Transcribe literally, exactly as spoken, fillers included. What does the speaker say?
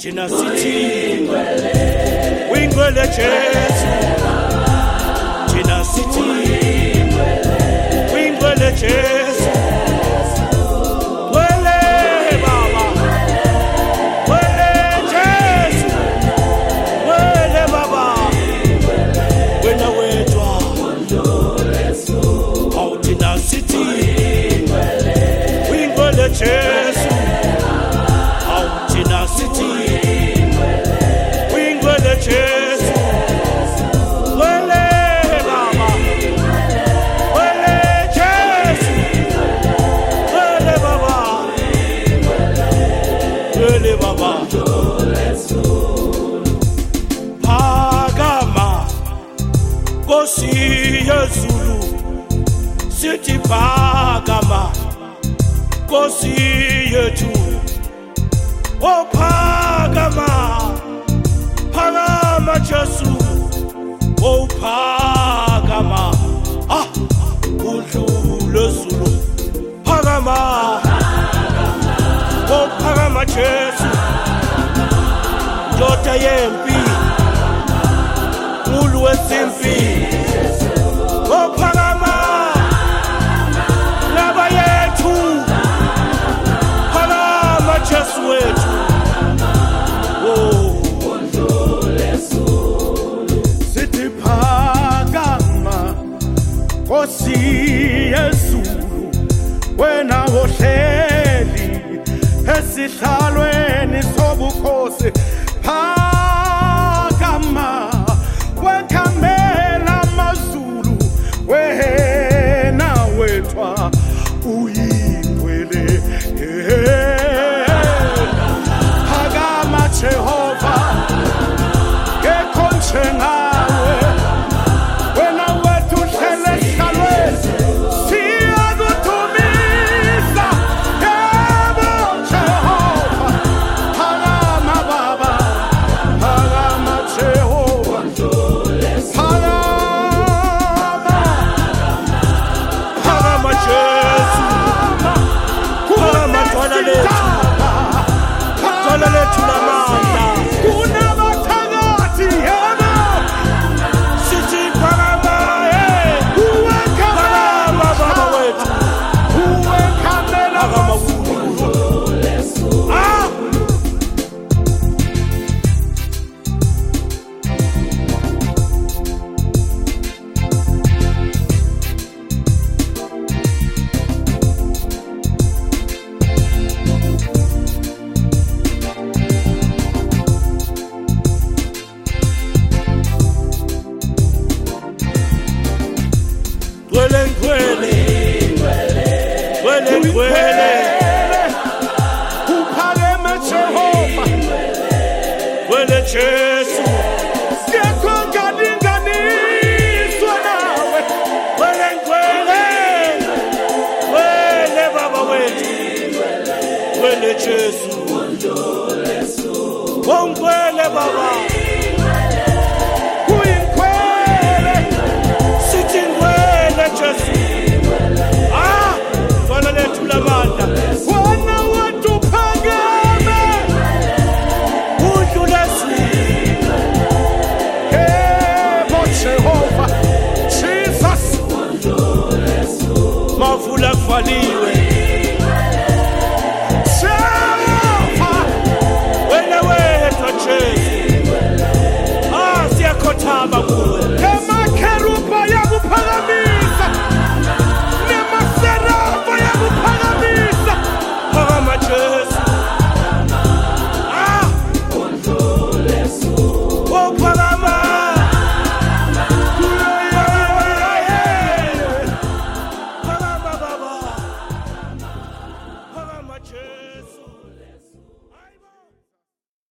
thina sithi uyingcwele Jesu, thina sithi uyingcwele Jesu, ngcwele Baba, ngcwele Jesu, ngcwele Baba, wena wedwa awu thina sithi uyingcwele Jesu, awu thina sithi uyingcwele Jesu, ngcwele Baba, ngcwele Jesu, ngcwele Baba, ngcwele Baba, phakama Nkosi yezulu, sithi phakama Nkosi yethu, oh phakama, phakama Jesu, oh phakama, ah udlule zulu, phakama, oh phakama Jesu, ndoda yempi, ulu wesimpi, oh phakama, laba yethu, phakama Jesu wethu, oh sithi phakama Nkosi yezulu, wena wohleli esihlalweni sobukhosi, phakama wekhamela amazulu, wena wethwa uyingcwele, phakama Jehova, ngekho njengawe, wena wethu uhlele esihlalweni, siyakudumisa, yebo Jehova, phakama Baba, phakama Jehova, phakama, phakama Jesu, phakama Thwana lethu, Thwana lethu lamandla, kunabathakathi yebo, sithi phakama, hey, phakama Baba wethu, uwekhamela phakama ah ngcwele ngcwele ngcwele ngcwele uphakeme Jehova, ngcwele Jesu, ngekho ngalinganiswa nawe, ngcwele ngcwele ngcwele Baba wethu, ngcwele Jesu, oh ngcwele Baba, uyingcwele, sithi ngcwele Jesu, ah Thwana lethu lamandla, wena wethu phakeme, udlule zulu, yebo Jehova, Jesus, mavula kuvaliwe,